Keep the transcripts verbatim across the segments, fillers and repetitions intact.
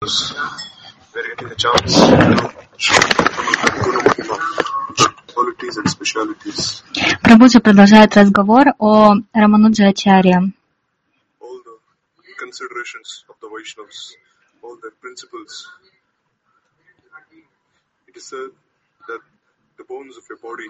we're getting a chance to show Guru Mahima, qualities and specialities. Прабхуджи продолжает разговор о Рамануджачарье. All the considerations of the Vaishnavas, all their principles. It is said that the bones of your body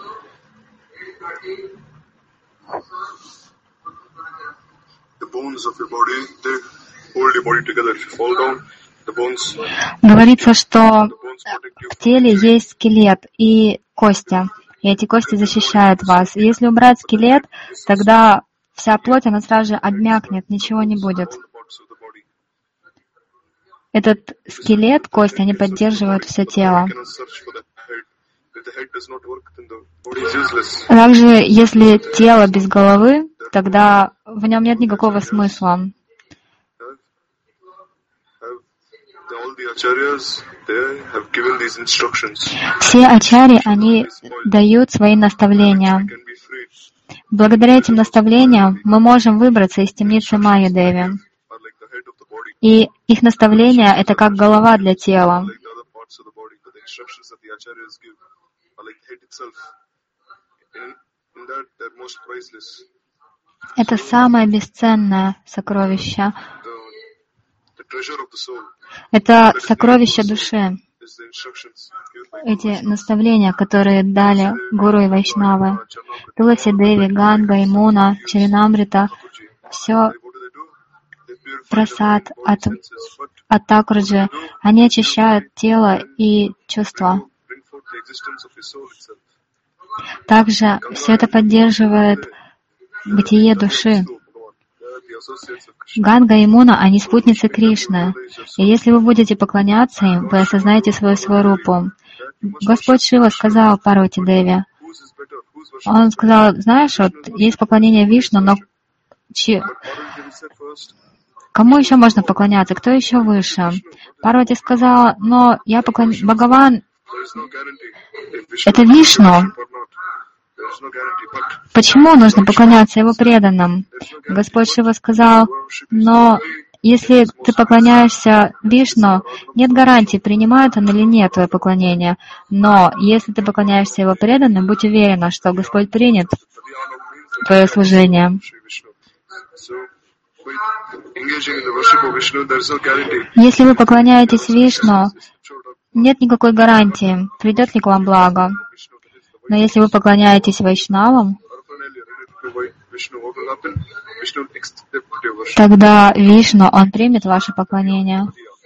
the bones of your body, they hold your body together. If you fall down, the bones, Говорится, что the bones protect you. в теле есть скелет и кости, и эти кости защищают вас. И если убрать скелет, тогда вся плоть, она сразу же обмякнет, ничего не будет. All the parts of the body. Этот скелет, кости, они поддерживают все тело. You cannot search for the head. If the head does not work, then the body is useless. Также, если тело без головы, тогда в нем нет никакого смысла. All the acharyas, they have given these instructions. Все ачарьи, они дают свои наставления. Can be freed. Благодаря этим наставлениям мы можем выбраться из темницы Майя-деви. Are like the head of the body, И их наставления — это как голова для тела. like the other parts of the body. But the instructions that the acharyas give are like the head itself. In, in that, they're most priceless. Это самое бесценное сокровище. The, the treasure of the soul Это сокровище души. is the instructions given by Эти наставления, которые дали Гуру и Вайшнавы. Туласи Деви, Ганга, Имуна, Чаринамрита, все What do they do? They purify прасад the от, body senses, but от Такурджи. Они очищают тело и чувства. bring forth the existence of your soul itself. Также все это поддерживает бытие души. So, Bhagavan, they're the associates of Krishna. Ганга и Имуна, они спутницы Кришны. И если вы будете поклоняться им, вы осознаете свою сварупу. Господь Шива сказал Парвати Деви, Whose is better? Whose worship? он сказал, знаешь, вот есть поклонение Вишну, но чи- Parvati said first, кому еще можно поклоняться, кто еще выше? Парвати сказала, но я поклоняюсь, Бхагаван, there is no guarantee. If Vishnu это Вишну. or not, there is no guarantee. But Почему нужно поклоняться его преданным? Господь Шива сказал, но если ты поклоняешься Вишну, нет гарантии, принимает он или нет твое поклонение. Но если ты поклоняешься его преданным, будь уверена, что Господь принят твое служение. Shri Vishnu. So, by engaging in the worship of Vishnu, there is no guarantee. Если вы поклоняетесь Вишну, Showed up нет никакой гарантии, придет ли к вам благо. Vishnu, that is the Но если вы поклоняетесь Вайшнавам, paraphernalia related to Vai- Vishnu. What will happen? Vishnu will accept your worship. тогда Вишну, он примет ваше поклонение.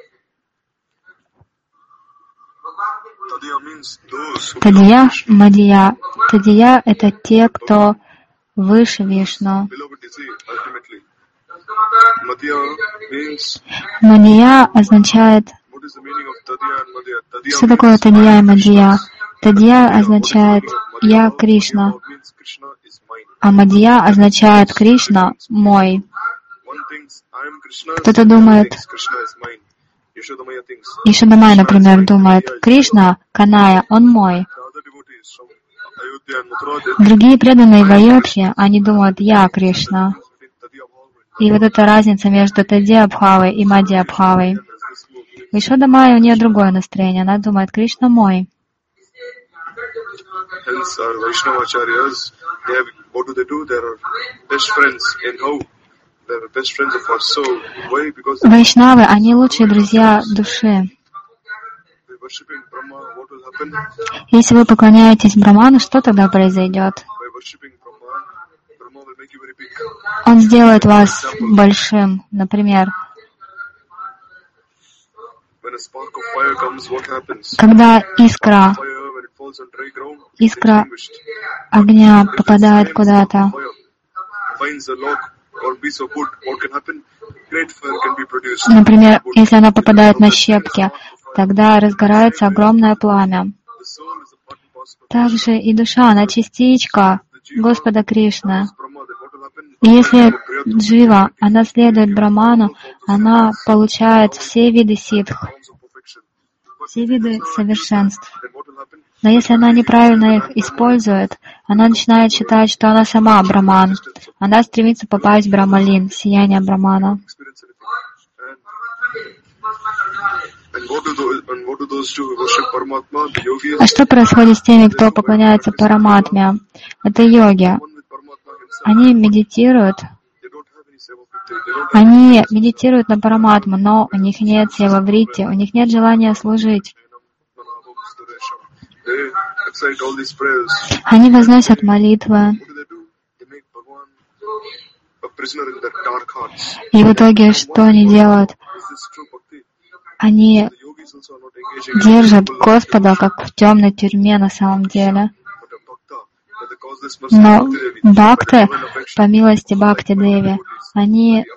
Tadya means those who Тадия, Мадия. Тадия — это те, кто выше Вишну. below it is he, ultimately. Madhya means, Мадия означает... what is the meaning of Tadya and Madhya? Tadya Что такое Тадия и Мадия? Тадия означает «Я Кришна», means Krishna is mine. а Мадия означает «Кришна мой». One thinks, I am Krishna, Кто-то another думает, thinks Krishna is mine. Yashodamaya thinks, Ишадамай, например, думает «Кришна, Каная, он мой». the other devotees from Ayodhya and Mathura, they Другие преданные в Айодхе, они думают «Я Кришна». think Tadya Bhava. И вот эта разница между Тадия Абхавой и Мадия Абхавой. There's this movement. У Ишадамай у нее другое настроение. Она думает «Кришна мой». Hence, our Vaishnava acharyas, they have, what do they do? They are best friends in how? They are best friends of our soul. Why? Because they Вайшнавы, они лучшие друзья души. by worshipping Brahma, what will happen? Если вы поклоняетесь Браману, что тогда произойдет? By worshipping Brahma, Brahma will make you very big. Он сделает вас большим. Например, When a spark of fire comes, what happens? когда искра, Fire, when it falls on dry ground, it's искра extinguished. огня попадает куда-то, Fire finds a log or piece of wood, what can happen? Great fire can be produced. например, если она попадает на щепки, тогда разгорается огромное пламя. The soul is a part and parcel of Также и душа, она частичка Господа Кришны. Brahma. Then what will happen? И если джива, она следует Браману, она получает все виды ситх, Forms of perfection. But все виды совершенств. then what will happen? Но если она неправильно их использует, она начинает считать, что она сама Браман. Она стремится попасть в Брамалин, сияние Брамана. Experience anything. And А что происходит с теми, кто поклоняется Параматме? Это йоги. Они медитируют, они медитируют на Параматму, но у них нет севавритти, у них нет желания служить. Они возносят молитвы. И в итоге что они делают? Они держат Господа как в темной тюрьме на самом деле. Но бхакты, по милости Бхакти Деви, они,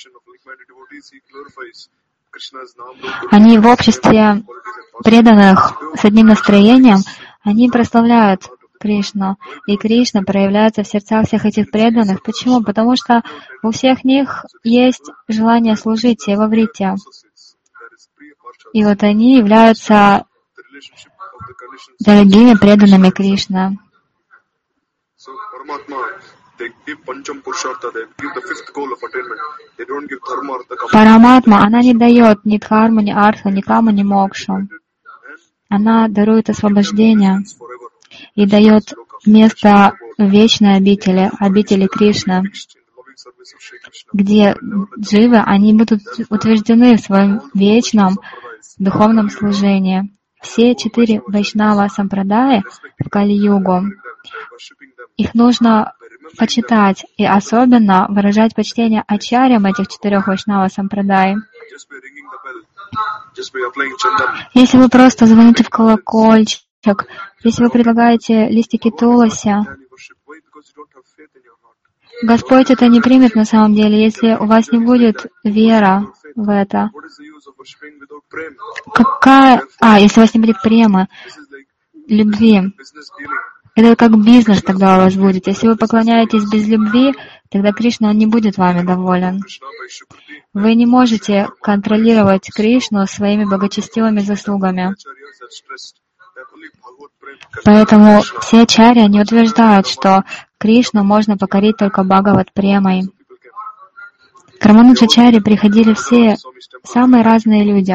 они в обществе преданных с одним настроением, они прославляют Кришну. И Кришна проявляется в сердцах всех этих преданных. Почему? Потому что у всех них есть желание служить севавритти. И вот они являются дорогими преданными Кришны. Параматма, она не дает ни дхарму, ни артху, ни каму, ни мокшу. Она дарует освобождение и дает место вечной обители, обители Кришны, где дживы, они будут утверждены в своем вечном духовном служении. Все четыре вайшнава сампрадаи в Кали-югу, их нужно почитать и особенно выражать почтение ачарьям этих четырех вайшнава сампрадай. Если вы просто звоните в колокольчик, если вы предлагаете листики туласи, Господь это не примет на самом деле, если у вас не будет вера в это. Какая... А, если у вас не будет премы, любви. Это как бизнес тогда у вас будет. Если вы поклоняетесь без любви, тогда Кришна, он не будет вами доволен. Вы не можете контролировать Кришну своими благочестивыми заслугами. Поэтому все ачарьи, они утверждают, что Кришну можно покорить только Бхагават премой. К Рамануджачарье приходили все самые разные люди.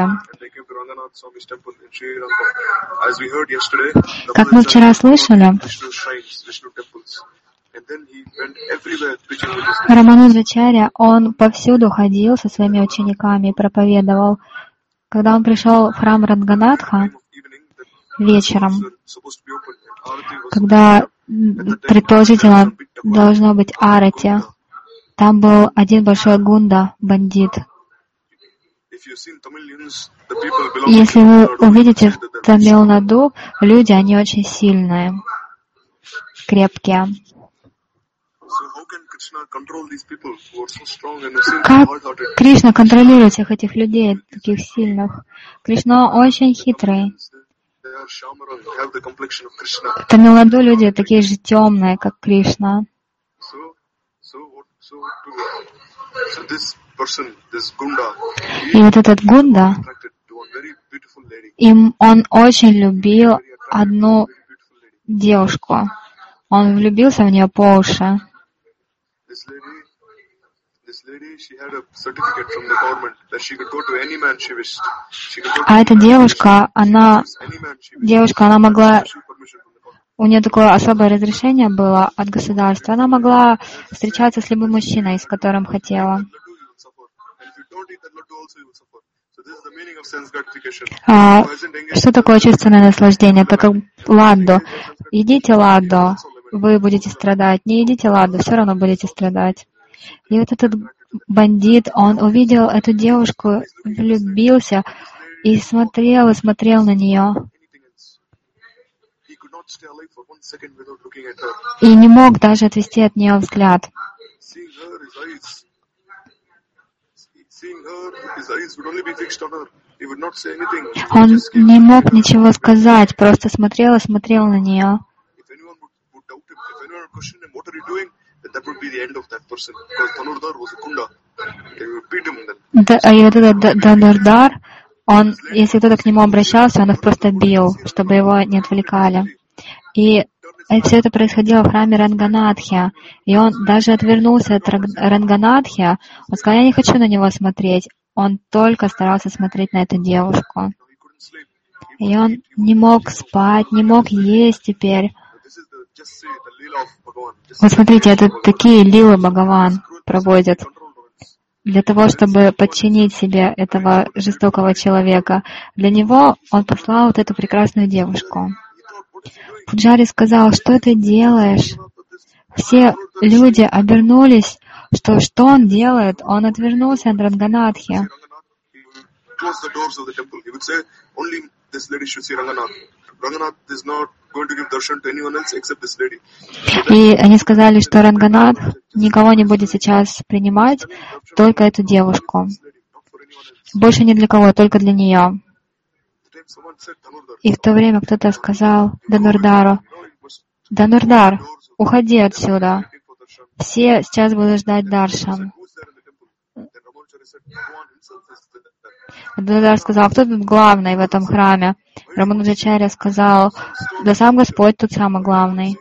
Как мы вчера слышали, Рамануджачарья, он повсюду ходил со своими учениками и проповедовал. Когда он пришел в храм Ранганатха вечером, когда предположительно должно быть арати, там был один большой гунда, бандит. Если вы увидите в Тамил-Наду, люди, они очень сильные, крепкие. Как Кришна контролирует всех этих людей, таких сильных? Кришна очень хитрый. В Тамил-Наду люди такие же темные, как Кришна. И вот этот гунда, им он очень любил одну девушку. Он влюбился в нее по уши. А эта девушка, она, девушка, она могла, у нее такое особое разрешение было от государства, она могла встречаться с любым мужчиной, с которым хотела. А что такое чувственное наслаждение? Это как ладду. Едите ладду, вы будете страдать. Не едите ладду, все равно будете страдать. И вот этот бандит, он увидел эту девушку, влюбился и смотрел, и смотрел на нее. И не мог даже отвести от нее взгляд. Он не мог ничего сказать, просто смотрел и смотрел на нее. Да, и вот этот Дhanurdhar, он, если кто-то к нему обращался, он их просто бил, чтобы его не отвлекали. И все это происходило в храме Ранганатхи. И он даже отвернулся от Ранганатхи. Он сказал, я не хочу на него смотреть. он только старался смотреть на эту девушку. И он не мог спать, не мог есть теперь. Вот смотрите, это такие лилы Бхагаван проводят для того, чтобы подчинить себе этого жестокого человека. Для него он послал вот эту прекрасную девушку. Пуджари сказал: что ты делаешь? Все люди обернулись, что что он делает? Он отвернулся от Ранганатхи. И они сказали, что Ранганат никого не будет сейчас принимать, только эту девушку. Больше ни для кого, только для нее. И в то время кто-то сказал Дhanurdaru: Дhanurдар, уходи отсюда. Все сейчас будут ждать даршан. Дhanurдар сказал: кто тут главный в этом храме? Рамануджачарья сказал: да сам Господь тут самый главный.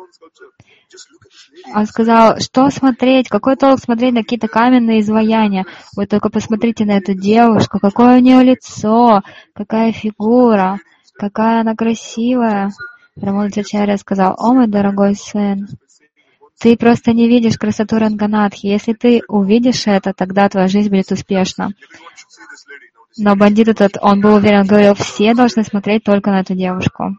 Он сказал: что смотреть? Какой толк смотреть на какие-то каменные изваяния? Вы только посмотрите на эту девушку, какое у нее лицо, какая фигура, какая она красивая. Рамануджачарья сказал: о, мой дорогой сын, ты просто не видишь красоту Ранганатхи. Если ты увидишь это, тогда твоя жизнь будет успешна. Но бандит этот, он был уверен, он говорил: все должны смотреть только на эту девушку.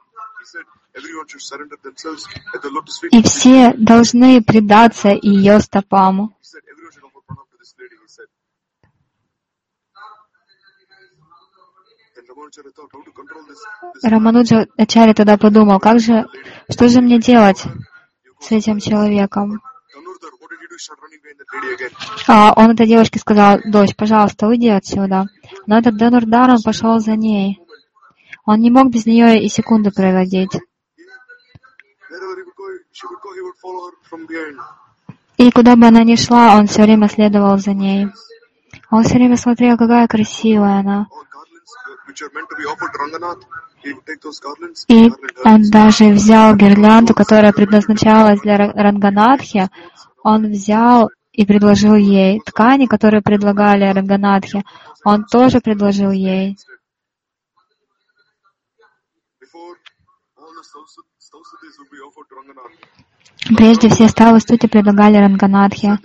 И все должны предаться ее стопам. Рамануджачарья тогда подумал: как же, что же мне делать с этим человеком? А он этой девушке сказал: дочь, пожалуйста, уйди отсюда. Но этот Дhanurдар, он пошел за ней. Он не мог без нее и секунды проводить. И куда бы она ни шла, он все время следовал за ней. Он все время смотрел, какая красивая она. И он даже взял гирлянду, которая предназначалась для Ранганатхи, он взял и предложил ей. Ткани, которые предлагали Ранганатхи, он тоже предложил ей. Прежде все ставы стути предлагали Ранганатхи.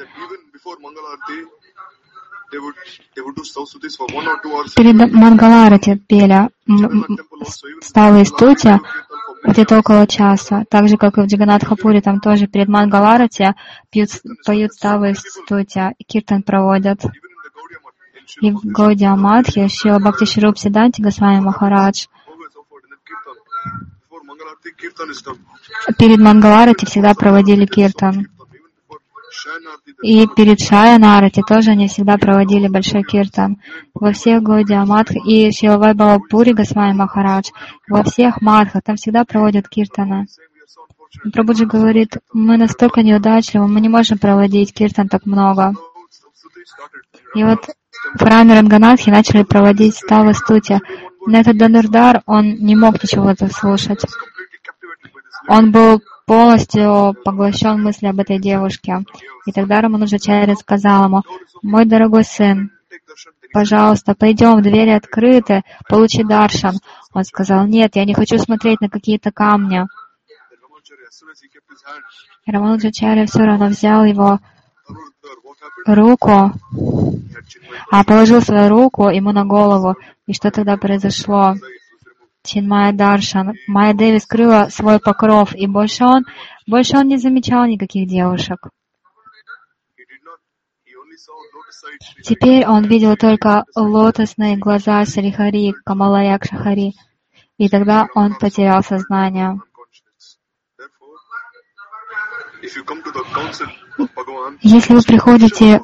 Перед Мангаларати пели ставы и стути где-то около часа. Так же, как и в Джаганатхапуре, там тоже перед Мангаларати пьют, поют ставы и стути, киртан проводят. И в Гаудия Мадхе Шрила Бхакти Шрупа Сиддханта Госвами Махарадж перед Мангаларати всегда проводили киртан. И перед Шаянарати тоже они всегда проводили большой киртан. Во всех Гаудия Мадх и Шрила Вайбхава Пури Госвами Махарадж, во всех мадхах там всегда проводят киртаны. Прабхуджи говорит: мы настолько неудачливы, мы не можем проводить киртан так много. И вот в храме Ранганатхи начали проводить ставы стути. Но этот Дhanurдар, он не мог ничего этого слушать. Он был полностью поглощен мыслью об этой девушке. И тогда Рамануджачарья сказал ему: мой дорогой сын, пожалуйста, пойдем, двери открыты, получи даршан. Он сказал: нет, я не хочу смотреть на какие-то камни. Рамануджачарья все равно взял его руку, а положил свою руку ему на голову. И что тогда произошло? Чинмая Даршан. Майя Деви скрыла свой покров, и больше он, больше он не замечал никаких девушек. Теперь он видел только лотосные глаза Шрихари, Камалаякша Хари, и тогда он потерял сознание. Если вы приходите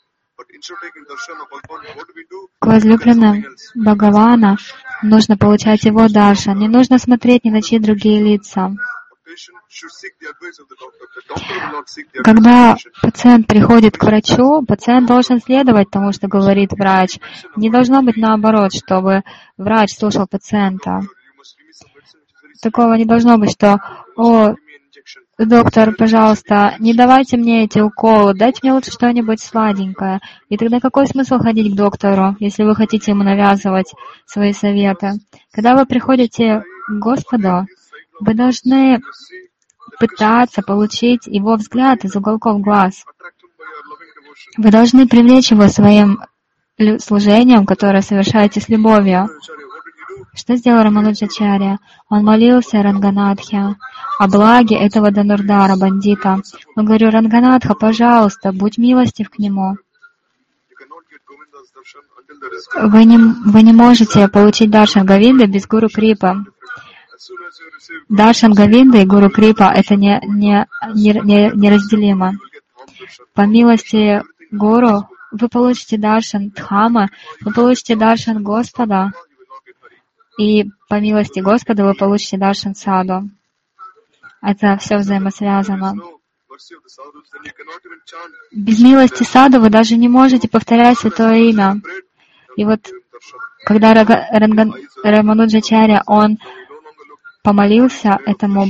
к возлюбленным Бхагавана, нужно получать его даршан. Не нужно смотреть ни на чьи другие лица. Когда пациент приходит к врачу, пациент должен следовать тому, что говорит врач. Не должно быть наоборот, чтобы врач слушал пациента. Такого не должно быть, что «О, доктор, пожалуйста, не давайте мне эти уколы, дайте мне лучше что-нибудь сладенькое. И тогда какой смысл ходить к доктору, если вы хотите ему навязывать свои советы? Когда вы приходите к Господу, вы должны пытаться получить Его взгляд из уголков глаз. Вы должны привлечь Его своим служением, которое совершаете с любовью. Что сделал Рамануджачарья? Он молился Ранганатхе о благе этого Дhanurdhara, бандита. Он говорил: Ранганатха, пожалуйста, будь милостив к нему. Вы не, вы не можете получить Даршан Говинды без Гуру Крипа. Даршан Говинды и Гуру Крипа — это не, не, не, не, неразделимо. По милости Гуру вы получите Даршан Дхама, вы получите Даршан Господа, и по милости Господа вы получите Даршан Саду. Это все взаимосвязано. Без милости Саду вы даже не можете повторять Святое Имя. И вот, когда Рамануджачарья, он помолился этому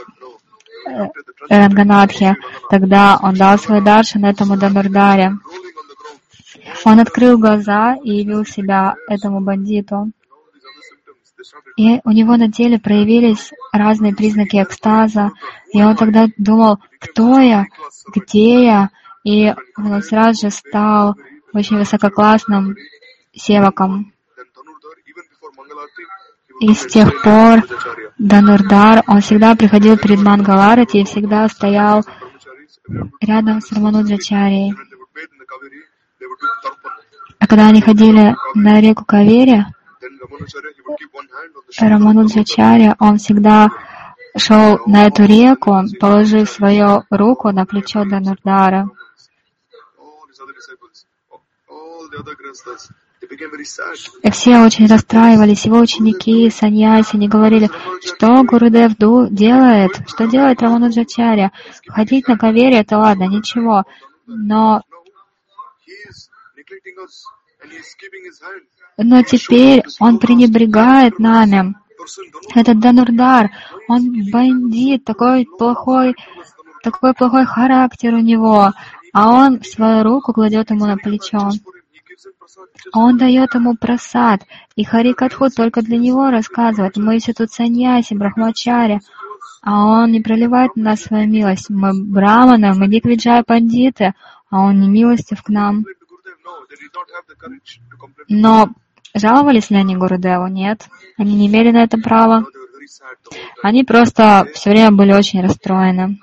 Ранганатхе, тогда он дал свой даршан этому Дhanurdhare. Он открыл глаза и явил себя этому бандиту. И у него на теле проявились разные признаки экстаза. И он тогда думал: кто я, где я? И он сразу же стал очень высококлассным севаком. И с тех пор Дhanurdhar, он всегда приходил перед Мангаларати и всегда стоял рядом с Рамануджачарьей. А когда они ходили на реку Кавери, Рамануджачарья, он всегда шел на эту реку, положив свою руку на плечо Дhanurdhara. И все очень расстраивались, его ученики, саньяси, они говорили: что Гурудев делает, что делает Рамануджачарья? Ходить на Кавери — это ладно, ничего, но Но теперь он пренебрегает нами. Этот Дhanurdhar, он бандит, такой плохой, такой плохой характер у него, а он свою руку кладет ему на плечо. Он дает ему прасад, и Харикатху только для него рассказывает. Мы все тут саньяси, брахмачари, а он не проливает на нас свою милость. Мы браманы, мы диквиджай пандиты, а он не милостив к нам. Но жаловались ли они Гурудеву? Нет. Они не имели на это права. Они просто все время были очень расстроены.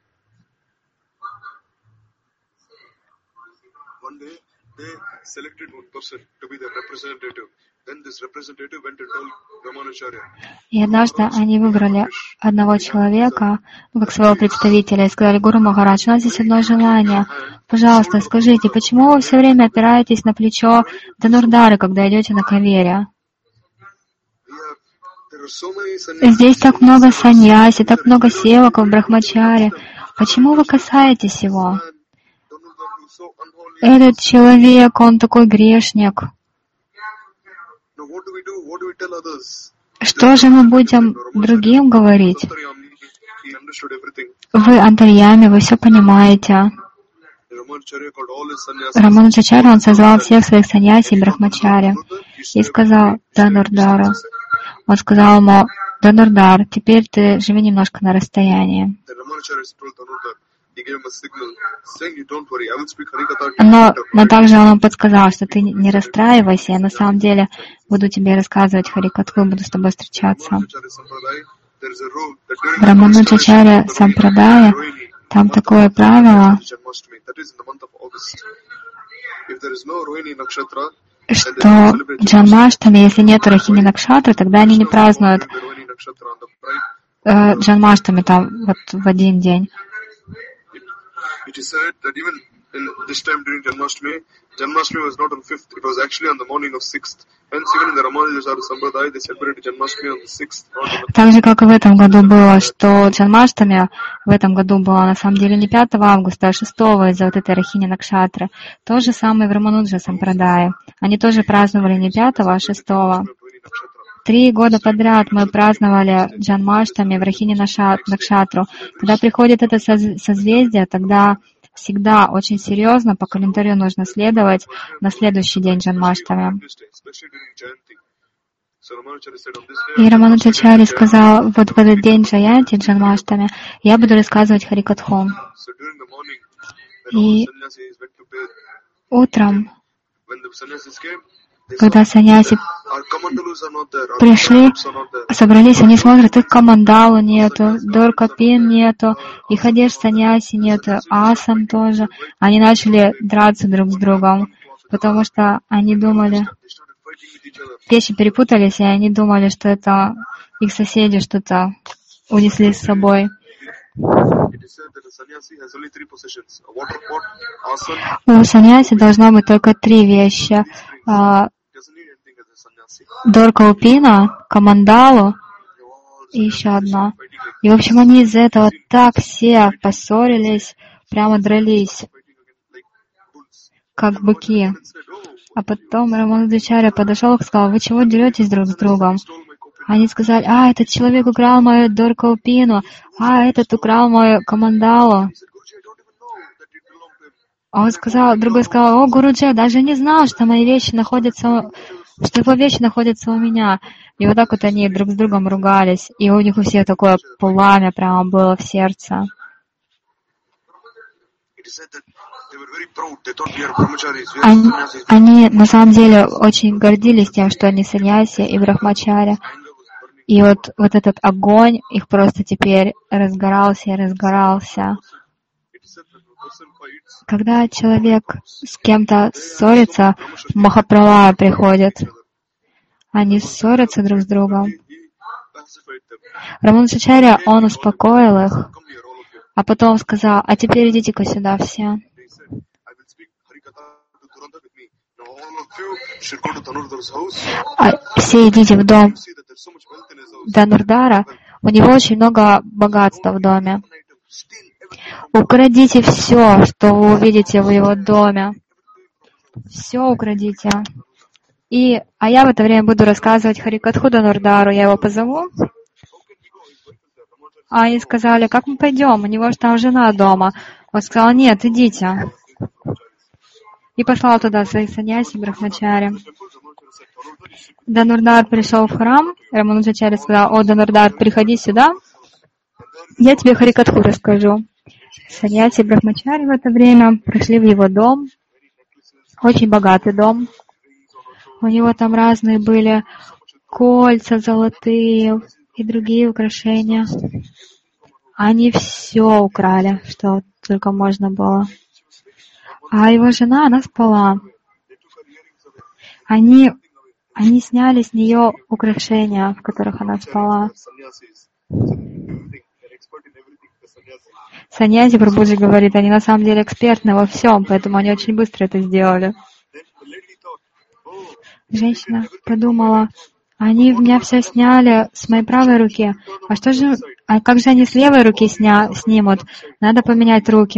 И однажды они выбрали одного человека, ну, как своего представителя, и сказали: Гуру Махарадж, у нас здесь одно желание. Пожалуйста, скажите, почему вы все время опираетесь на плечо Дhanurdhara, когда идете на Кавери? Здесь так много саньяси, так много севаков, брахмачари. Почему вы касаетесь его? Этот человек, он такой грешник. Что же мы будем другим говорить? Вы антарьями, вы все понимаете. Рамануджачарья, он созвал всех своих саньяси и брахмачари и сказал Дhanurdhara. Он сказал ему: Dhanurdhar, теперь ты живи немножко на расстоянии. Но, но также он ему подсказал, что ты не расстраивайся, я на самом деле буду тебе рассказывать Харикатху, буду с тобой встречаться. В Рамануджачарья Сампрадая там такое правило, что Джанмаштами, если нет Рохини Накшатры, тогда они не празднуют э, Джанмаштами там вот в один день. It is said that even in this time during Janmashtami, Janmashtami was not on fifth, it was actually on the morning of sixth. Hence, even in the Ramanujacharya Sampradaya, they celebrated Janmashtami on the sixth. Так же, как и в этом году было, что Джанмаштами в этом году было на самом деле не пятого августа, а шестого из-за вот этой Рохини Накшатры. То же самое в Рамануджа Сампрадае. Они тоже праздновали не пятого, а шестого. Три года подряд мы праздновали Джанмаштами в Рахини Накшатру. Когда приходит это созвездие, тогда всегда очень серьезно по календарю нужно следовать на следующий день Джанмаштами. И Рамануджачарья сказал, вот в этот день Джаянти, Джанмаштами, я буду рассказывать Харикатху. И утром, когда саньяси пришли, собрались, они смотрят, их камандалу нету, доркапин нету, их одежд саньяси нету, асан тоже. Они начали драться друг с другом, потому что они думали, печи перепутались, и они думали, что это их соседи что-то унесли с собой. У саньяси должно быть только три вещи. Доркаупина, камандалу и еще одно. И, в общем, они из-за этого так все поссорились, прямо дрались, как быки. А потом Рамануджачарья подошел и сказал, вы чего деретесь друг с другом? Они сказали, а, этот человек украл мою доркаупину, а, этот украл мою камандалу. А он сказал, другой сказал, о, Гуруджи, даже не знал, что мои вещи находятся, что его вещи находятся у меня. И вот так вот они друг с другом ругались, и у них у всех такое пламя прямо было в сердце. Они, они на самом деле очень гордились тем, что они саньяси и брахмачари. И вот, вот этот огонь их просто теперь разгорался и разгорался. Когда человек с кем-то ссорится, Махапралая приходит. Они ссорятся друг с другом. Рамануджачарья, он успокоил их, а потом сказал, а теперь идите-ка сюда все. А все идите в дом Данурдара, у него очень много богатства в доме. Украдите все, что вы увидите в его доме. Все украдите. И, а я в это время буду рассказывать Харикатху Данурдару, я его позову. А они сказали, как мы пойдем, у него же там жена дома. Он сказал, нет, идите. И послал туда своих саньяси, брахмачари. Данурдар пришел в храм, Рамануджачарья сказал, о, Данурдар, приходи сюда, я тебе Харикатху расскажу. Саньяси и брахмачари в это время пришли в его дом, очень богатый дом. У него там разные были кольца золотые и другие украшения. Они все украли, что только можно было. А его жена, она спала. Они, они сняли с нее украшения, в которых она спала. Саньяси Прабхуджи говорит, они на самом деле экспертны во всем, поэтому они очень быстро это сделали. Женщина подумала, они в меня все сняли с моей правой руки. А что же, а как же они с левой руки сня, снимут? Надо поменять руки.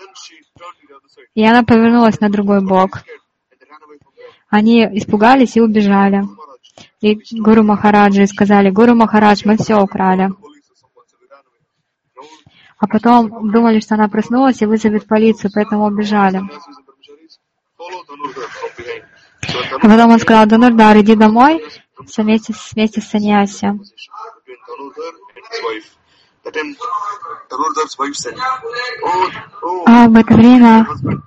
И она повернулась на другой бок. Они испугались и убежали. И Гуру Махараджи сказали, Гуру Махарадж, мы все украли. А потом думали, что она проснулась и вызовет полицию, поэтому убежали. А потом он сказал, Данурдар, иди домой вместе, вместе с саньяси. А в это время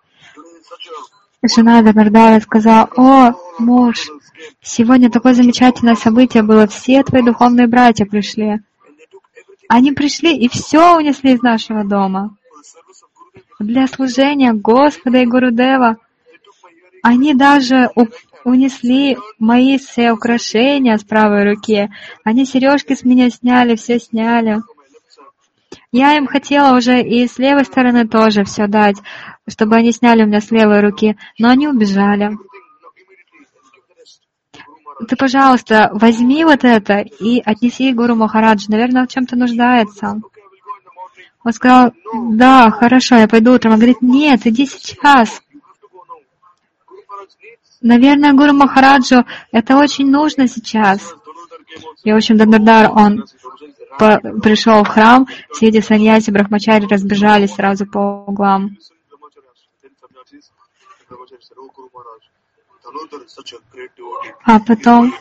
жена Данурдара сказала, о, муж, сегодня такое замечательное событие было, все твои духовные братья пришли. Они пришли и все унесли из нашего дома. Для служения Господа и Гурудева. Они даже у- унесли мои все украшения с правой руки. Они сережки с меня сняли, все сняли. Я им хотела уже и с левой стороны тоже все дать, чтобы они сняли у меня с левой руки, но они убежали. Ты, пожалуйста, возьми вот это и отнеси Гуру Махараджу. Наверное, в чем-то нуждается. Он сказал, да, хорошо, я пойду утром. Он говорит, нет, иди сейчас. Наверное, Гуру Махараджу это очень нужно сейчас. И, в общем, Данурдар, он по, пришел в храм, все эти саньяси, брахмачари разбежались сразу по углам. А потом,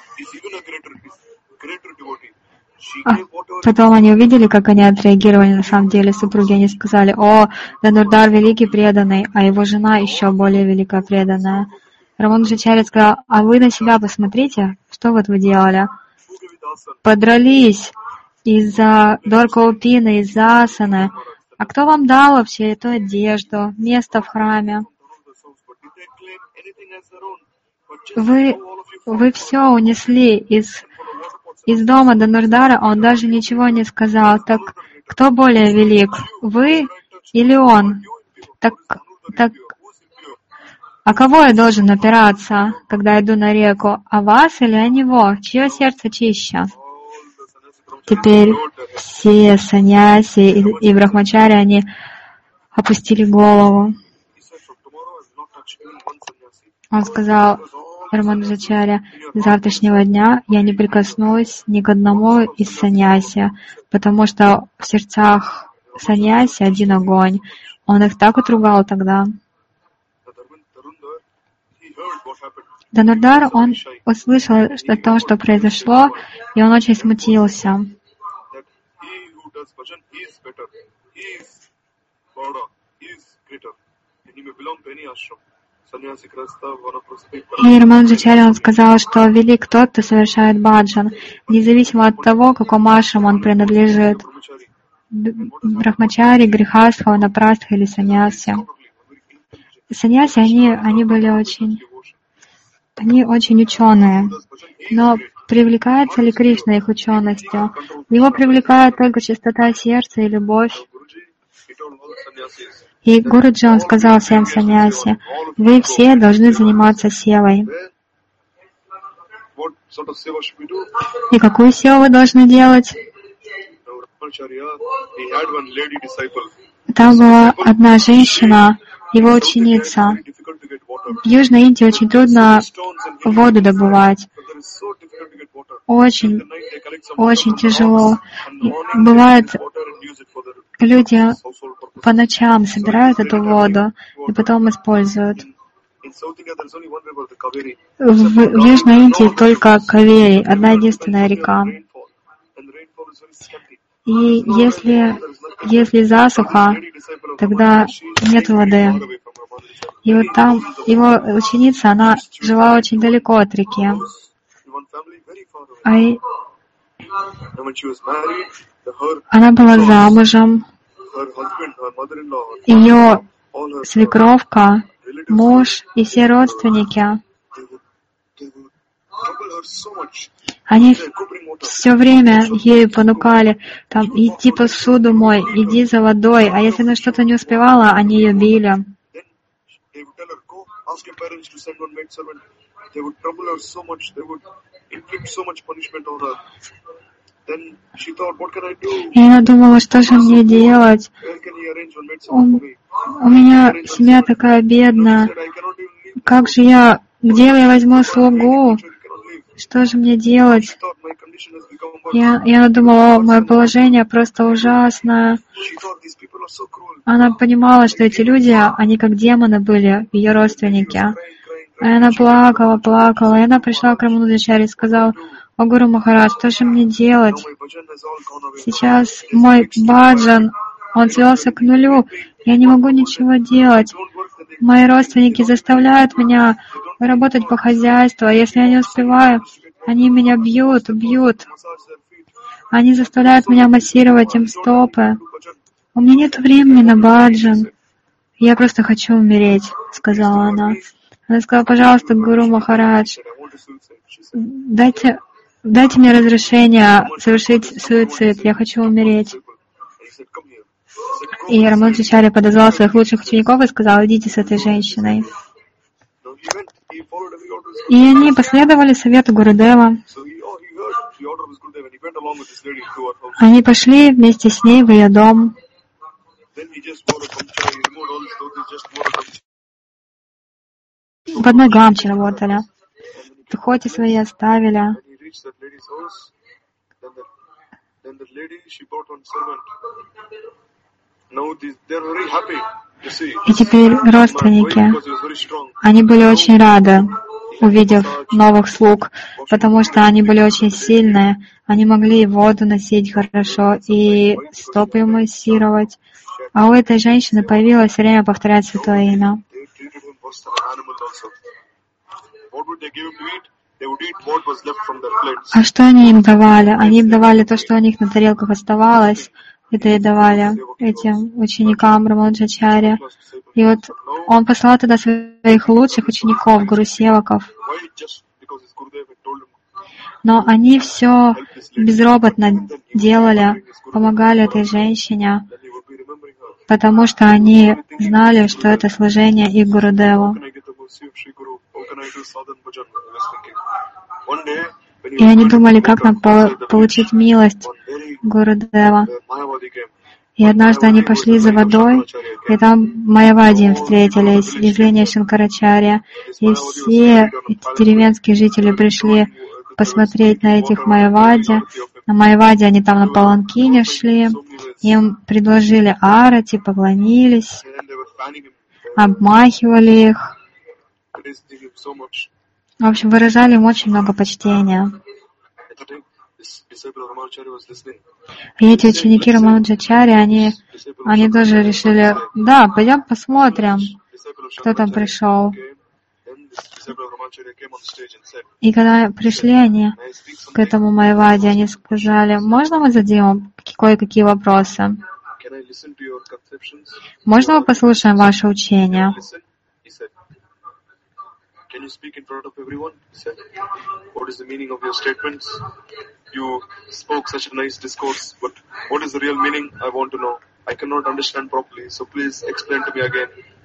а потом они увидели, как они отреагировали на самом деле супруги. Они сказали: о, Данурдар великий преданный, а его жена еще более великая преданная. Рамануджачарья сказал: а вы на себя посмотрите, что вот вы делали? Подрались из-за Доркаупины, из-за асаны. А кто вам дал вообще эту одежду, место в храме? Вы, вы все унесли из, из дома Данурдара, а он даже ничего не сказал. Так кто более велик, вы или он? Так, так, а кого я должен опираться, когда иду на реку? А вас или о него? Чье сердце чище? Теперь все саньяси и, и брахмачари, они опустили голову. Он сказал Рамануджачарья: с завтрашнего дня я не прикоснусь ни к одному из саньяси, потому что в сердцах саньяси один огонь. Он их так отругал тогда. Данурдар, он услышал о том, что произошло, и он очень смутился. И Рамануджачарья, он сказал, что велик тот, кто совершает баджан, независимо от того, какому ашраму он принадлежит. Брахмачари, грихастха, ванапрастха или саньяси. Саньяси, они, они были очень, они очень ученые. Но привлекается ли Кришна их ученостью? Его привлекает только чистота сердца и любовь. И Гуруджи, он сказал всем саньяси: вы все должны заниматься севой. И какую севу вы должны делать? Там была одна женщина, его ученица. В Южной Индии очень трудно воду добывать. Очень, очень тяжело. И бывает, люди по ночам собирают эту воду и потом используют. В, в Южной Индии только Кавери, одна единственная река. И если, если засуха, тогда нет воды. И вот там его ученица, она жила очень далеко от реки. А и... Она была замужем. Ее свекровка, муж и все родственники, они все время ею понукали, там, иди посуду мой, иди за водой, а если она что-то не успевала, они ее били. И она думала, что же мне делать? У, у меня семья такая бедная. Как же я, где я возьму слугу? Что же мне делать? Я, я думала: о, мое положение просто ужасное. Она понимала, что эти люди, они как демоны были, ее родственники. И она плакала, плакала. И она пришла к Рамануджачарье и сказала: о, Гуру Махарадж, что же мне делать? Сейчас мой баджан, он свелся к нулю. Я не могу ничего делать. Мои родственники заставляют меня работать по хозяйству, а если я не успеваю, они меня бьют, бьют. Они заставляют меня массировать им стопы. У меня нет времени на баджан. Я просто хочу умереть, сказала она. Она сказала: пожалуйста, Гуру Махарадж, дайте, дайте мне разрешение совершить суицид. Я хочу умереть. И Рамануджачарья подозвал своих лучших учеников и сказал: идите с этой женщиной. И они последовали совету Гурудева. Они пошли вместе с ней в ее дом. В одной гамче работали. Дхоти свои оставили. Then the, then the lady, she brought one servant. Now these, they're very happy. You see. И теперь родственники, Because he was very strong. они были очень рады, увидев новых слуг, потому что они были очень сильные, они могли воду носить хорошо и стопы ему массировать. А у этой женщины появилось время повторять святое имя. They treated him worse than an animal also. What would they give him to eat? They would eat what was left from their plates. А что они им давали? Они им давали то, что у них на тарелках оставалось. Это и давали этим ученикам Рамануджачарьи. И вот он послал туда своих лучших учеников, гуру севаков. Why? Just because his Gurudev had told him. Но они все безропотно делали, помогали этой женщине, Then he would be remembering her. потому что они знали, что это служение их Гурудеву. How can I get the mercy of Shri Guru? How can I do sadhan bhajan? I was thinking. One day, when he И was они going to думали, wake как up нам по- outside the получить village, милость one very Гурудева. uh, Mayavadi came. И однажды они пошли за водой, и там Майявади им встретились, явление Шанкарачарья. И все эти деревенские жители пришли посмотреть на этих Майявади. На Майявади они там на паланкине шли, им предложили арати, поклонились, And they were fanning him, обмахивали их. praising him so much. В общем, выражали им очень много почтения. At the time, this disciple of Ramanujacharya was listening. И эти ученики Рамануджачарьи, они, они тоже решили, да, пойдем посмотрим, Disciple of кто там Shankaracharya пришел. came. Then this disciple of Ramanujacharya came on stage and said, И когда пришли они "May I speak к something? этому Майявади, они сказали, можно мы зададим вам кое-какие вопросы? Can I listen to your conceptions?" Можно мы послушаем ваше учение? Listen, he said. Can you speak in front of everyone? He said. What is the meaning of your statements? You spoke such a nice discourse, but what is the real meaning? I want to know. I cannot understand properly, so please explain to me again.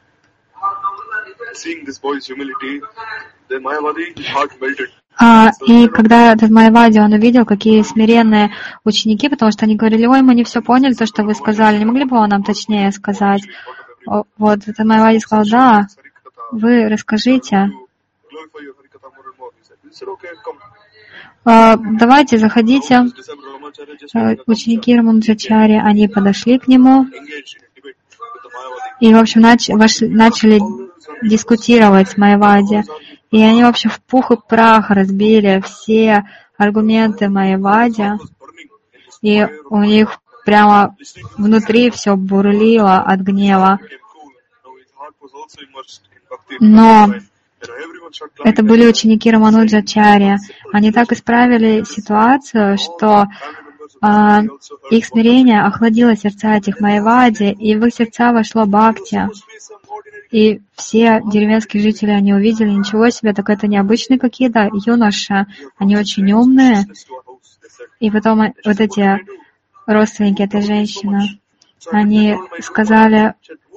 Seeing this boy's humility, then Mayavadi, his heart melted. А, и когда этот Майявади, он увидел, какие смиренные ученики, потому что они говорили, ой, мы не все поняли, то, что вы сказали, не могли бы вы нам точнее сказать? О, вот, этот Майявади сказал, да, вы расскажите. Glorify your Harikatha more and more. He said, he said, okay, come. А, давайте, заходите. This disciple of Ramanujacharya just А, having a ученики Рамануджачарьи, они подошли к нему engaged in a debate with the Mayavadi. и, в общем, нач- вошли- начали дискутировать с Майявади. И они, в общем, в пух и прах разбили все аргументы Майявади, Was burning in his и fire у них прямо внутри все бурлило от гнева. became cool. Now his heart was also immersed in bhakti. Но And everyone started clapping. это были ученики Рамануджачарьи. Они так исправили ситуацию, что а, их смирение охладило сердца этих Майявади, и в их сердца вошло бхакти. И все деревенские жители, они увидели, ничего себе, так это необычные какие-то юноши, они очень умные. И потом э, вот эти родственники этой женщины, они сказали,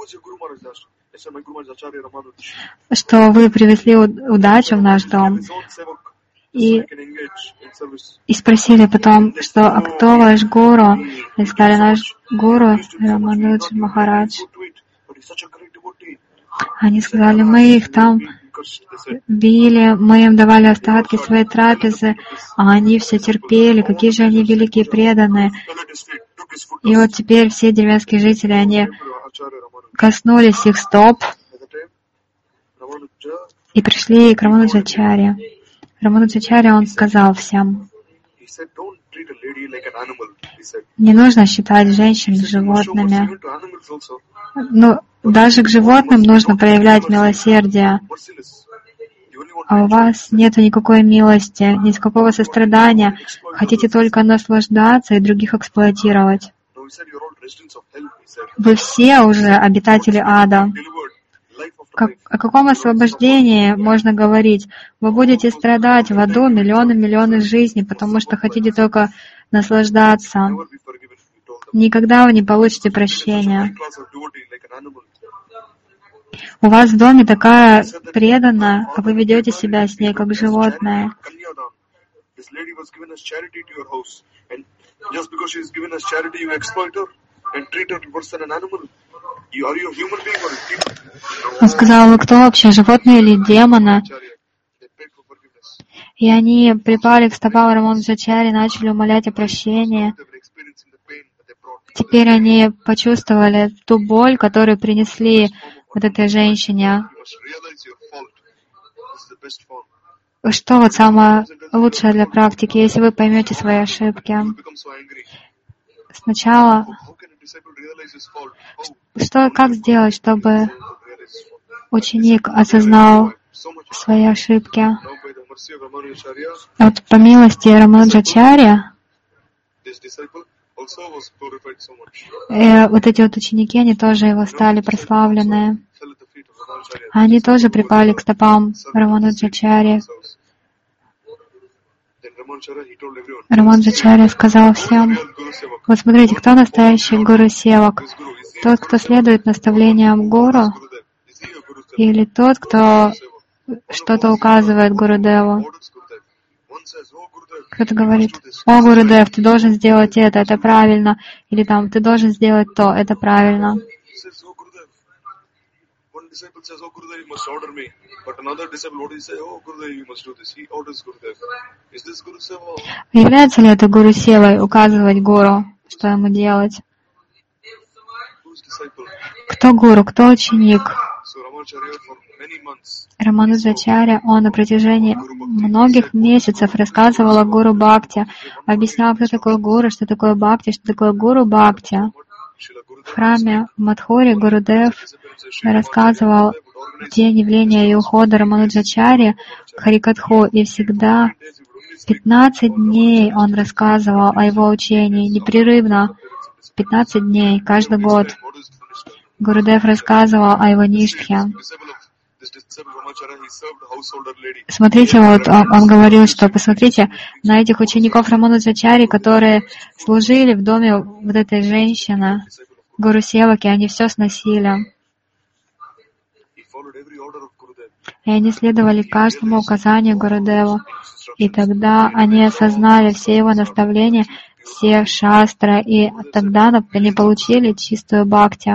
что вы привезли у- удачу в наш дом. И, и спросили потом, что а кто ваш гуру? И сказали, наш гуру Рамануджа Махарадж. Они сказали, мы их там били, мы им давали остатки своей трапезы, а они все терпели, какие же они великие преданные. И вот теперь все деревенские жители, они коснулись их стоп и пришли к Рамануджачарье. Рамануджачарья, он сказал всем, не нужно считать женщин животными. Ну, даже к животным нужно проявлять милосердие. А у вас нет никакой милости, никакого сострадания. Хотите только наслаждаться и других эксплуатировать. Вы все уже обитатели ада. Как, о каком освобождении можно говорить? Вы будете страдать в аду миллионы-миллионы жизней, потому что хотите только наслаждаться. Никогда вы не получите прощения. У вас в доме такая преданная, а вы ведете себя с ней как животное. Он сказал, вы кто вообще, животные или демоны? И они припали к стопам Рамануджачарьи, начали умолять о прощении. Теперь они почувствовали ту боль, которую принесли вот этой женщине. Что вот самое лучшее для практики, если вы поймете свои ошибки? Сначала, что, как сделать, чтобы ученик осознал свои ошибки? Вот по милости Рамануджачарьи, э, вот эти вот ученики, они тоже его стали прославленные. Они тоже припали к стопам Рамануджачарьи. Рамануджачарья сказал всем: вот смотрите, кто настоящий гуру севак? Тот, кто следует наставлениям гуру, или тот, кто что-то указывает Гурудеву? Кто-то говорит: о, Гурудев, ты должен сделать это, это правильно. Или там, ты должен сделать то, это правильно. Является ли это гуру севой, указывать гуру, что ему делать? Кто гуру, кто ученик? Рамануджачарья, он на протяжении многих месяцев рассказывал о гуру Бхакти, объяснял, кто такой гуру, что такое Бхакти, что такое гуру Бхакти. В храме в Мадхуре Гурудев рассказывал в день явления и ухода Рамануджачарьи Харикатху, и всегда пятнадцать дней он рассказывал о его учении, непрерывно, пятнадцать дней, каждый год. Гурудев рассказывал о его ништхе. Смотрите, вот он, он говорил, что посмотрите на этих учеников Рамануджачарьи, которые служили в доме вот этой женщины, Гуру Севаки, они все сносили. И они следовали каждому указанию Гурудеву. И тогда они осознали все его наставления, все шастры, и тогда они получили чистую бхакти.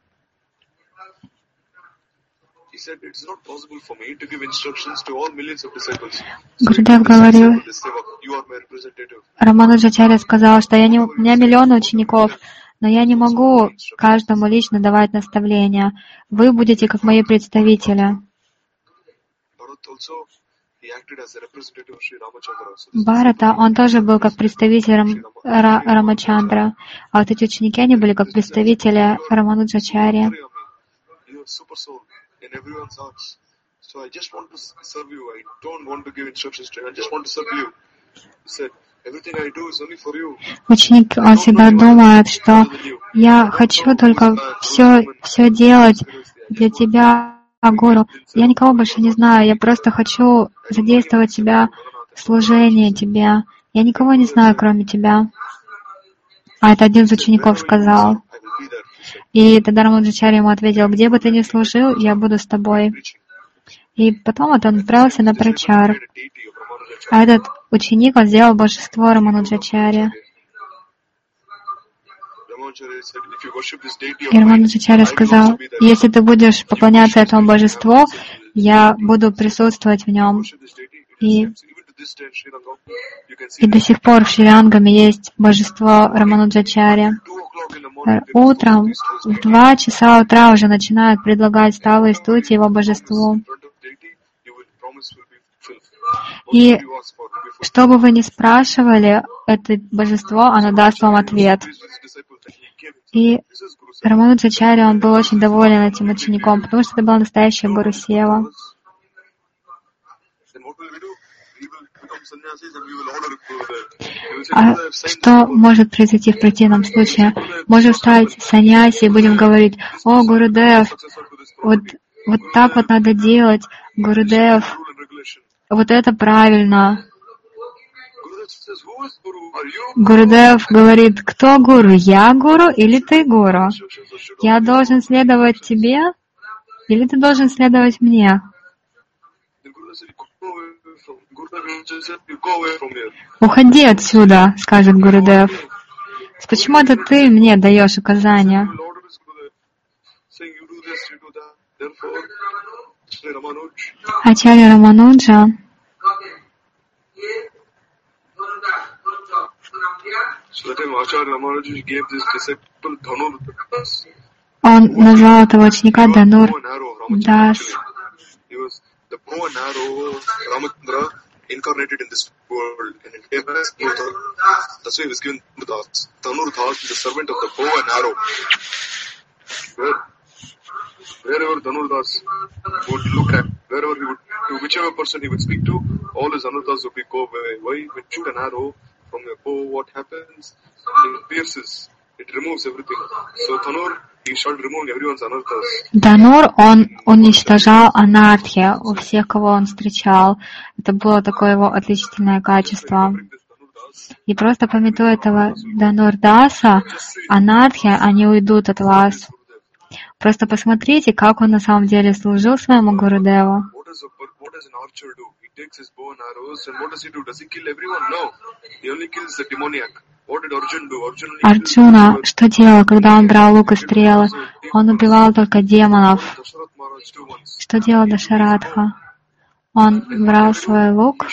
Гурудев говорил, Рамануджачарья сказал, что я не, у меня миллионы учеников, но я не могу каждому лично давать наставления. Вы будете как мои представители. Бхарата, он тоже был как представитель Рам, Ра, Рамачандра, а вот эти ученики, они были как представители Рамануджачарьи. Ученик, он всегда думает, что я хочу только все, все делать для тебя, Гуру. Я никого больше не знаю, я просто хочу задействовать себя в служении тебе. Я никого не знаю, кроме тебя. А это один из учеников сказал. И тогда Рамануджачарья ему ответил: где бы ты ни служил, я буду с тобой. И потом вот он отправился на прачар. А этот ученик, он сделал божество Рамануджачарья. И Рамануджачарья сказал: если ты будешь поклоняться этому божеству, я буду присутствовать в нем. И, и до сих пор в Шри-Ангаме есть божество Рамануджачарья. Утром в два часа утра уже начинают предлагать столы стути его божеству. И что бы вы ни спрашивали, это божество, оно даст вам ответ. И Рамануджачарья, он был очень доволен этим учеником, потому что это был настоящий Гуру Сева. А что может произойти в противном случае? Можем стать саньяси и будем говорить: о, Гурудев, вот, вот так вот надо делать, Гурудев, вот это правильно. Гурудев говорит: кто гуру? Я гуру или ты гуру? Я должен следовать тебе или ты должен следовать мне? Уходи отсюда, скажет Гурудев. Почему это ты мне даешь указания? Ачарья Рамануджа, Он назвал этого ученика Дhanur Das. The bow and arrow Ramachandra incarnated in this world and it came as Dhanur. That's why he was given Das. Dhanur Das is the servant of the bow and arrow. Where, wherever Dhanur Das would look at, wherever he would, to whichever person he would speak to, all his Anarthas would be go away. Why? When you shoot an arrow from a bow, what happens? It pierces. It removes everything. So Dhanur, he started removing everyone's Anarthas. Дhanur, он уничтожал анархию у всех, кого он встречал. Это было такое его отличительное качество. И просто памятуя этого Dhanur Dasa, анархия, они уйдут от вас. Просто посмотрите, как он на самом деле служил своему Гурудеву. Арджуна, что делал, когда он брал лук и стрелы? Он убивал только демонов. Что делал Дашаратха? Он брал свой лук.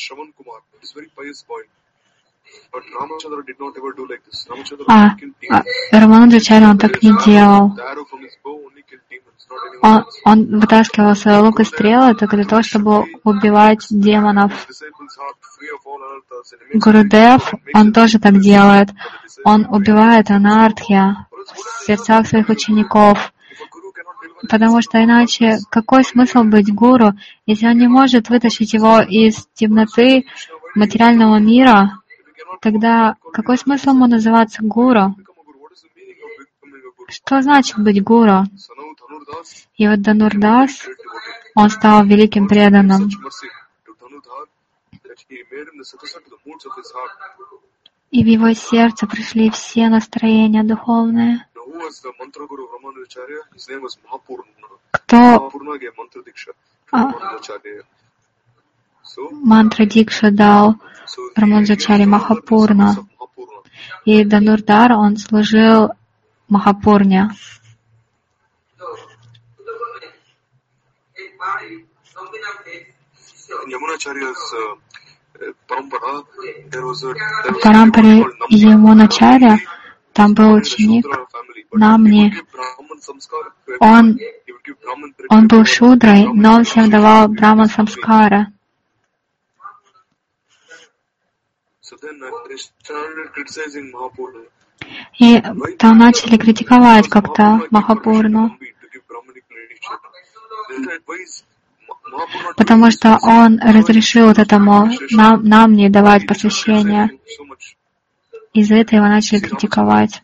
А, а Рамануджачарья он так не делал. Он, он вытаскивал свой лук и стрелы только для того, чтобы убивать демонов. Гурудев, он тоже так делает. Он убивает анархия в сердцах своих учеников. Потому что иначе какой смысл быть гуру, если он не может вытащить его из темноты материального мира? Тогда какой смысл ему называться гуру? Что значит быть гуру? И вот Dhanur Das, он стал великим преданным. И в его сердце пришли все настроения духовные. Кто а, мантра Дикша дал Рамануджачарье? Махапурна. И Dhanur Das, он служил Махапурне. В Парампаре Ямуначарья там был ученик Намни. Он, он был шудрой, но он всем давал браман самскара. И там начали критиковать как-то Махапурну, потому что он разрешил вот этому нам, нам не давать посвящения. Из-за этого его начали критиковать.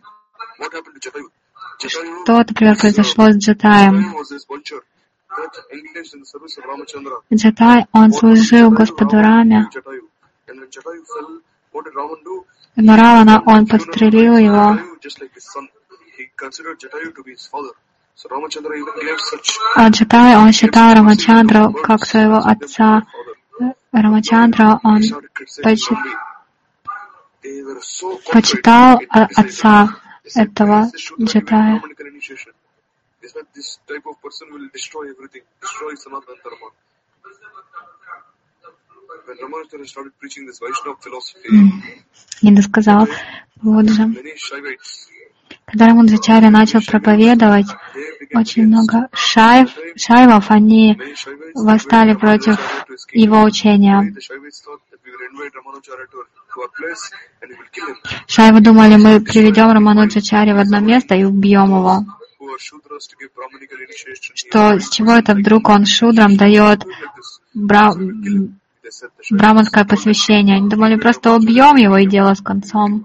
Что, например, произошло с Джатаем? Джатай, он служил Господу Раме, но Равана, он подстрелил его. А Джатай, он считал Рамачандру как своего отца. Рамачандра, он почитал, почитал отца этого Джатая. Не досказал. Вот же. Когда Рамануджачарья начал проповедовать, очень много шайв, шайвов, они восстали против его учения. Шайвы думали, мы приведем Рамануджачарья в одно место и убьем его. Что, с чего это вдруг он шудрам дает бра... браманское посвящение? Они думали, просто убьем его и дело с концом.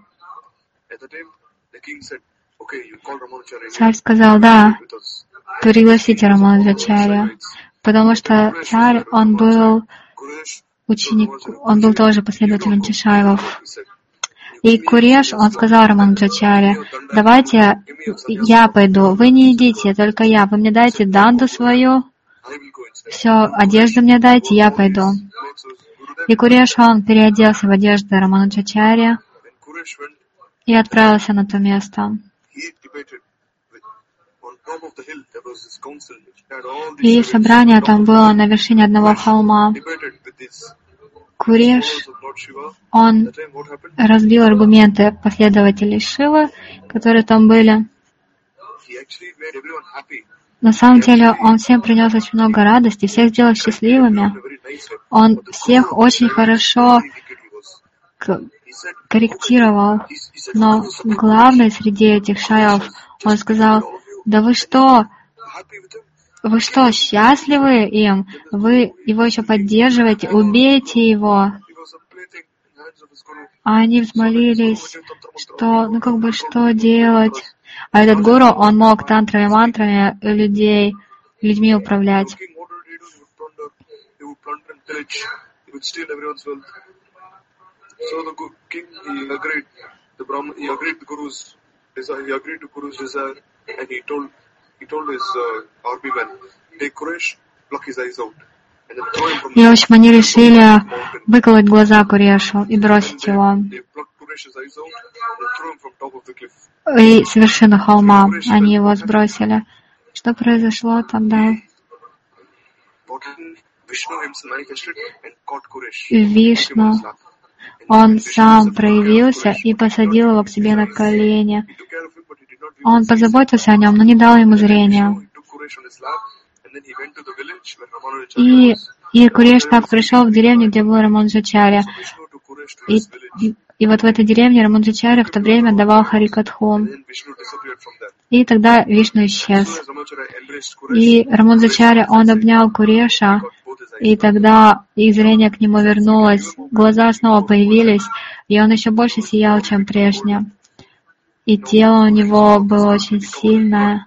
Царь сказал, да, пригласите Рамануджачарья, потому что царь, он был ученик, он был тоже последователем Чишайвов. И Куреш, он сказал Рамануджачарье, давайте я пойду, вы не идите, только я, вы мне дайте данду свою, все, одежду мне дайте, я пойду. И Куреш, он переоделся в одежду Рамануджачарья и отправился на то место. И собрание там было на вершине одного холма. Куреш, он разбил аргументы последователей Шивы, которые там были. На самом деле он всем принес очень много радости, всех сделал счастливыми. Он всех очень хорошо корректировал. Но главный среди этих шаев, он сказал: да вы что, вы что, счастливы им? Вы его еще поддерживаете, убейте его. А они взмолились, что, ну как бы, что делать? А этот гуру, он мог тантрами, мантрами людей, людьми управлять. So the king, he agreed. The Brahman, he agreed the Guru's desire. He agreed to Guru's desire, and he told, he told his uh, army men, take Quraysh, pluck his eyes out, and then throw him from the. И, в общем, они решили выколоть глаза Курешу и бросить его. И с вершины холма они его сбросили. Что произошло тогда? Вишну, он сам проявился и посадил его к себе на колени. Он позаботился о нем, но не дал ему зрения. И, и Куреш так пришел в деревню, где был Рамануджачарья. И, и, и вот в этой деревне Рамануджачарья в то время давал Харикатху. И тогда Вишну исчез. И Рамануджачарья, он обнял Куреша, и тогда их зрение к нему вернулось, глаза снова появились, и он еще больше сиял, чем прежде. И тело у него было очень сильное.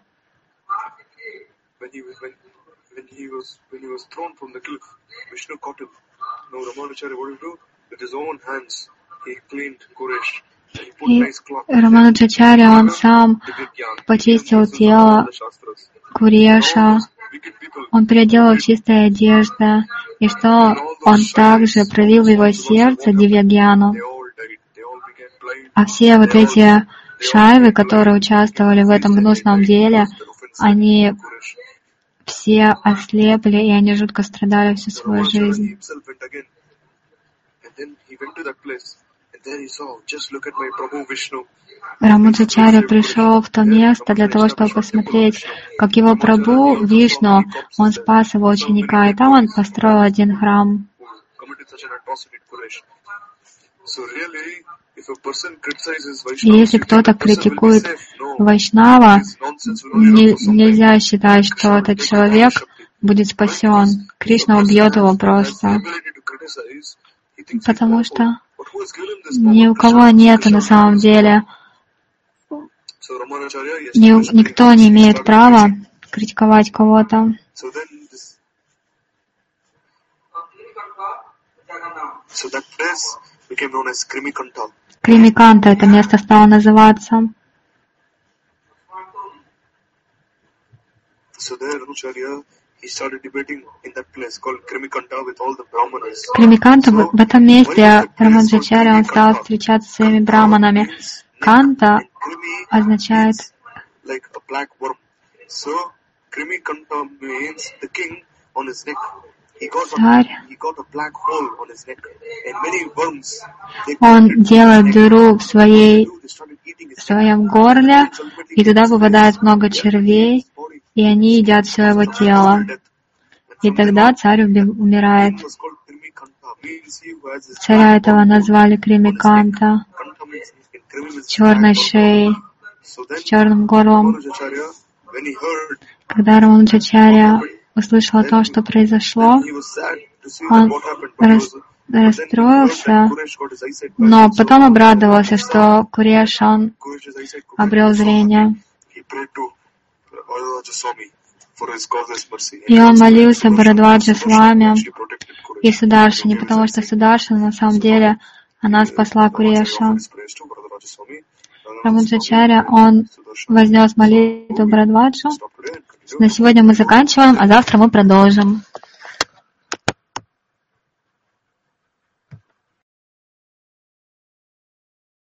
И Рамануджачарья, он сам почистил тело Куреша, он переделал чистые одежды, и что он также провел в его сердце Дивьягьяну. А все вот эти шайвы, которые участвовали в этом гнусном деле, они все ослепли, и они жутко страдали всю свою жизнь. Рамануджачарья пришел в то место для того, чтобы посмотреть, как его Прабху Вишну, он спас его ученика, и там он построил один храм. И если кто-то критикует Вайшнава, не, нельзя считать, что этот человек будет спасен. Кришна убьет его просто. Потому что ни у кого нет на самом деле, ни, никто не имеет права критиковать кого-то. Кримиканта это место стало называться. Кримиканта, в этом месте Рамануджачарья, он стал встречаться с своими браманами. Канта означает царь. Он делает дыру в, своей, в своем горле, и туда попадает много червей, и они едят все его тело. И тогда царь умирает. Царя этого назвали Кримиканта, черной шеей, с черным горлом. Когда Рамануджачарья услышал о том, что произошло, он рас, расстроился, но потом обрадовался, что Куреш, он обрел зрение. И он молился Бхарадваджа Свами и Сударшине, потому что Сударшина на самом деле она спасла Куреша. Рамануджачарья, он вознес молитву Бхарадваджу. На сегодня мы заканчиваем, а завтра мы продолжим.